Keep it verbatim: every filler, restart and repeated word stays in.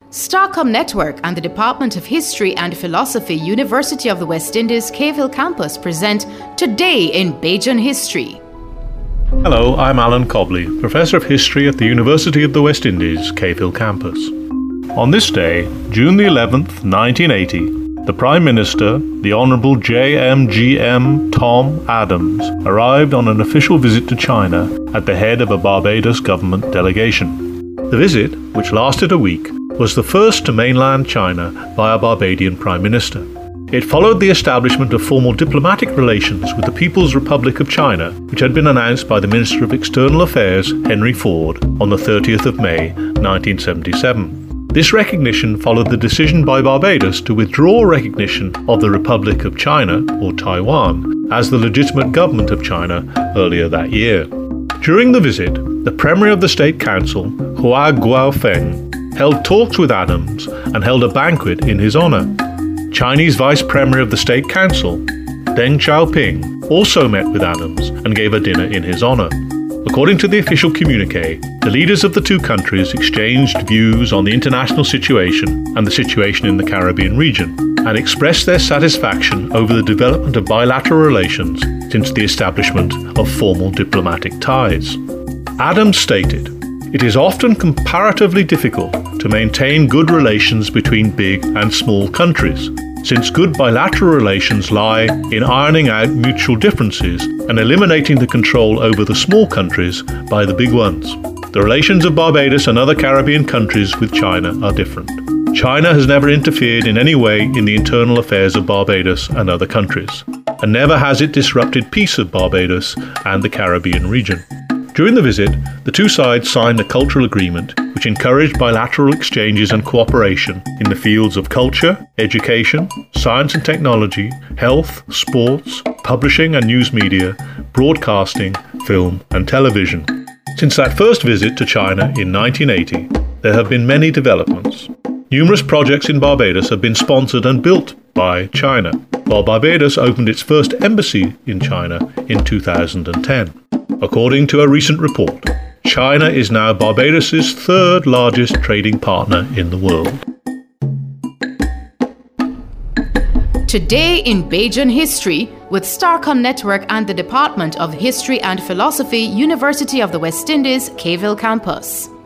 Starcom Network and the Department of History and Philosophy, University of the West Indies, Cave Hill Campus present Today in Bajan History. Hello, I'm Alan Cobley, Professor of History at the University of the West Indies, Cave Hill Campus. On this day, June the eleventh, nineteen eighty, the Prime Minister, the Honourable J M G M Tom Adams, arrived on an official visit to China at the head of a Barbados government delegation. The visit, which lasted a week, was the first to mainland China by a Barbadian Prime Minister. It followed the establishment of formal diplomatic relations with the People's Republic of China, which had been announced by the Minister of External Affairs, Henry Ford, on the thirtieth of May, nineteen seventy-seven. This recognition followed the decision by Barbados to withdraw recognition of the Republic of China, or Taiwan, as the legitimate government of China earlier that year. During the visit, the Premier of the State Council, Hua Guofeng, held talks with Adams and held a banquet in his honour. Chinese Vice Premier of the State Council, Deng Xiaoping, also met with Adams and gave a dinner in his honour. According to the official communiqué, the leaders of the two countries exchanged views on the international situation and the situation in the Caribbean region, and expressed their satisfaction over the development of bilateral relations since the establishment of formal diplomatic ties. Adams stated, "It is often comparatively difficult to maintain good relations between big and small countries, since good bilateral relations lie in ironing out mutual differences and eliminating the control over the small countries by the big ones. The relations of Barbados and other Caribbean countries with China are different. China has never interfered in any way in the internal affairs of Barbados and other countries, and never has it disrupted peace of Barbados and the Caribbean region." During the visit, the two sides signed a cultural agreement which encouraged bilateral exchanges and cooperation in the fields of culture, education, science and technology, health, sports, publishing and news media, broadcasting, film and television. Since that first visit to China in nineteen eighty, there have been many developments. Numerous projects in Barbados have been sponsored and built by China, while Barbados opened its first embassy in China in two thousand ten. According to a recent report, China is now Barbados' third largest trading partner in the world. Today in Bajan History with Starcom Network and the Department of History and Philosophy, University of the West Indies, Cave Hill Campus.